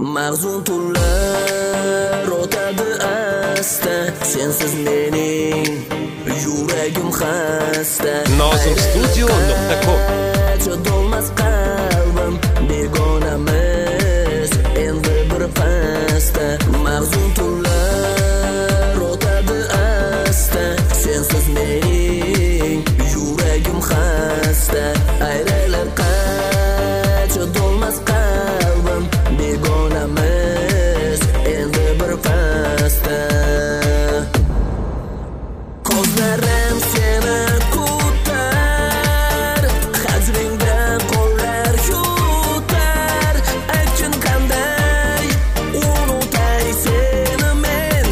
Mahzun tunlar o'tadi asta, sensiz mening yuragim xasta. Nozimstudio.com Chidolmas qalbim begonamiz endi bir pasta. Mahzun tunlar o'tadi asta, sensiz mening yuragim xasta. Ayriliqqa chidolmas qalbim begonamiz endi bir pasta. Ko'zlarim seni kutar, hajringda qo'llar yutar. Aytgin qanday unutay seni men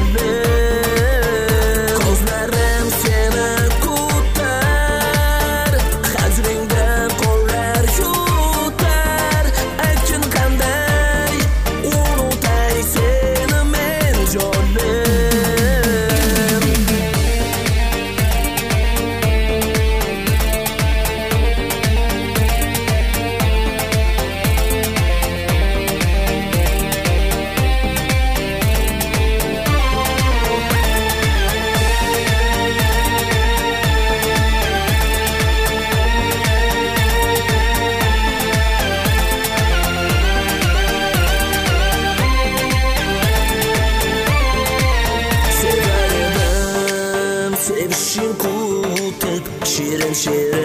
jonim. Ko'zlarim seni kutar, hajringda qo'llar yutar. Aytgin qanday unutay seni men jonim. Sevishing kutib, shirin